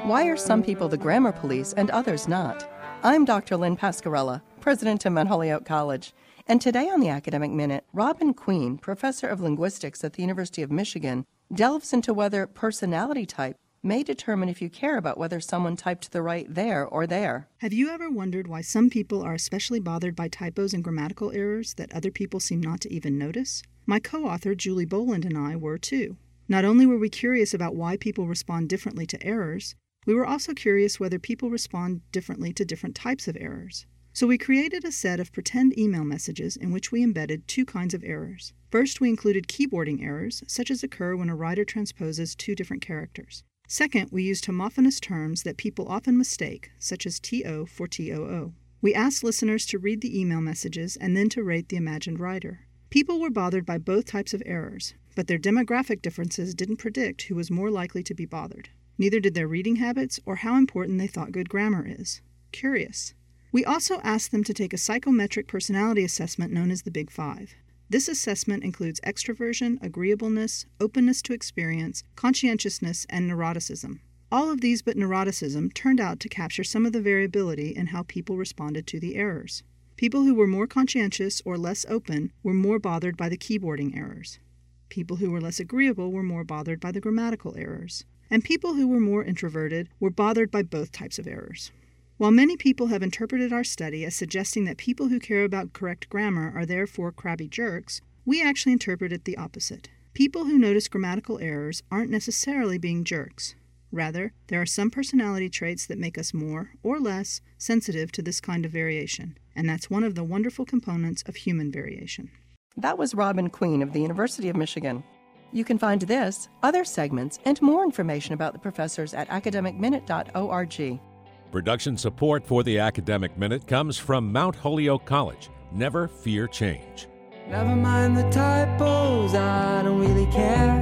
Why are some people the grammar police and others not? I'm Dr. Lynn Pascarella, president of Mount Holyoke College. And today on the Academic Minute, Robin Queen, professor of linguistics at the University of Michigan, delves into whether personality type may determine if you care about whether someone typed the right there or there. Have you ever wondered why some people are especially bothered by typos and grammatical errors that other people seem not to even notice? My co-author, Julie Boland, and I were too. Not only were we curious about why people respond differently to errors, we were also curious whether people respond differently to different types of errors. So we created a set of pretend email messages in which we embedded two kinds of errors. First, we included keyboarding errors, such as occur when a writer transposes two different characters. Second, we used homophonous terms that people often mistake, such as TO for TOO. We asked listeners to read the email messages and then to rate the imagined writer. People were bothered by both types of errors, but their demographic differences didn't predict who was more likely to be bothered. Neither did their reading habits or how important they thought good grammar is. Curious. We also asked them to take a psychometric personality assessment known as the Big Five. This assessment includes extroversion, agreeableness, openness to experience, conscientiousness, and neuroticism. All of these but neuroticism turned out to capture some of the variability in how people responded to the errors. People who were more conscientious or less open were more bothered by the keyboarding errors. People who were less agreeable were more bothered by the grammatical errors. And people who were more introverted were bothered by both types of errors. While many people have interpreted our study as suggesting that people who care about correct grammar are therefore crabby jerks, we actually interpret it the opposite. People who notice grammatical errors aren't necessarily being jerks. Rather, there are some personality traits that make us more or less sensitive to this kind of variation, and that's one of the wonderful components of human variation. That was Robin Queen of the University of Michigan. You can find this, other segments, and more information about the professors at academicminute.org. Production support for the Academic Minute comes from Mount Holyoke College. Never fear change. Never mind the typos, I don't really care.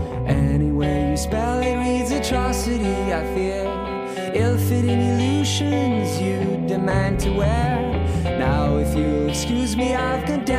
Any way you spell it reads atrocity, I fear. Ill-fitting illusions you demand to wear. Now if you'll excuse me, I've gone down